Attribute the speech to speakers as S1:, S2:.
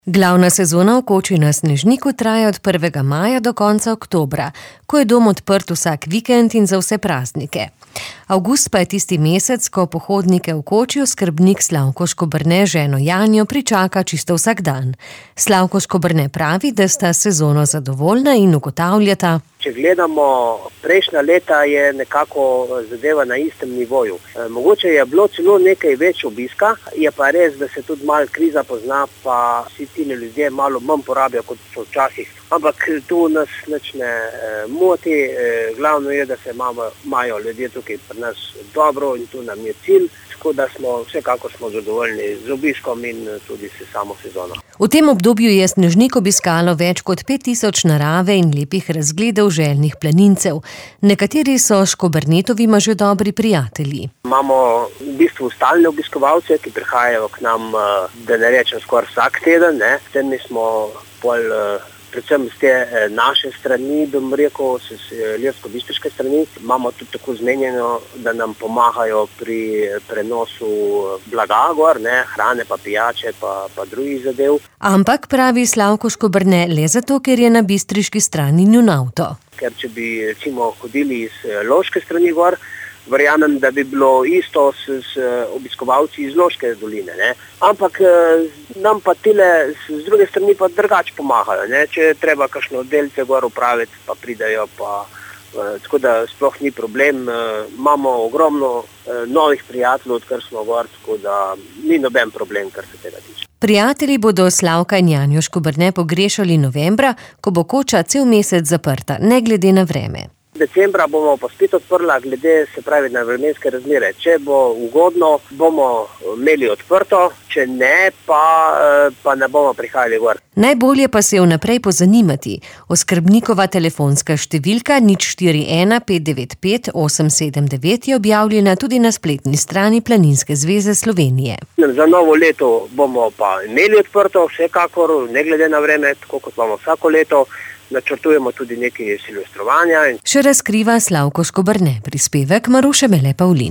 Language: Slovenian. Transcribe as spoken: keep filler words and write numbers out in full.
S1: Glavna sezona v koči na Snežniku traja od prvega maja do konca oktobra, ko je dom odprt vsak vikend in za vse praznike. Avgust pa je tisti mesec, ko pohodnike v koči oskrbnik Slavko Škobrne ženo Janjo pričaka čisto vsak dan. Slavko Škobrne pravi, da sta sezono zadovoljna in ugotavljata:
S2: Če gledamo prejšnja leta, je nekako zadeva na istem nivoju. E, mogoče je bilo celo nekaj več obiska, je pa res, da se tudi malo kriza pozna, pa vsi ti ljudje malo manj porabijo, kot so včasih. Ampak tu nas nič ne e, moti, e, glavno je, da se imamo, imajo ljudje tukaj pri nas dobro in tu nam je cilj, tako da smo vsekakor smo zadovoljni z obiskom in tudi s samo sezono.
S1: V tem obdobju je Snežnik obiskalo več kot pet tisoč narave in lepih razgledov željnih planincev. Nekateri so Škobernetovima že dobri prijatelji.
S2: Imamo v bistvu stalne obiskovalce, ki prihajajo k nam, da ne rečem skoraj vsak teden, ne. Tem mi smo pol, predvsem z te naše strani, bom rekel, z Ilirsko-Bistriške strani, imamo tudi tako zmenjeno, da nam pomagajo pri prenosu blaga gor, ne, hrane pa pijače pa, pa drugih zadev.
S1: Ampak pravi Slavko Škobrne le zato, ker je na bistriški strani njun avto.
S2: Ker če bi recimo hodili iz Loške strani gor, verjamem, da bi bilo isto s, s obiskovalci iz Loške doline, ne. Ampak nam pa tile z druge strani pa drugače pomagajo, ne. Če treba kakšno delce gor upraviti, pa pridajo, pa tako da sploh ni problem. Imamo ogromno novih prijateljev, odkar smo gor, tako da ni noben problem, kar se tega tiče.
S1: Prijatelji bodo Slavka in Janjo Škobrne pogrešali novembra, ko bo koča cel mesec zaprta, ne glede na vreme.
S2: Decembra bomo pa spet odprla, glede se pravi na vremenske razmere. Če bo ugodno, bomo imeli odprto, če ne, pa, pa ne bomo prihajali gor.
S1: Najbolje pa se je vnaprej pozanimati. Oskrbnikova telefonska številka nič štiri ena pet devet pet osem sedem devet je objavljena tudi na spletni strani Planinske zveze Slovenije.
S2: Za novo leto bomo pa imeli odprto, vsekakor, ne glede na vreme, tako kot imamo vsako leto. Načrtujemo tudi nekaj silvestrovanja.
S1: Še razkriva Slavko Škobrne, prispevek Maruše Mele Pavlin.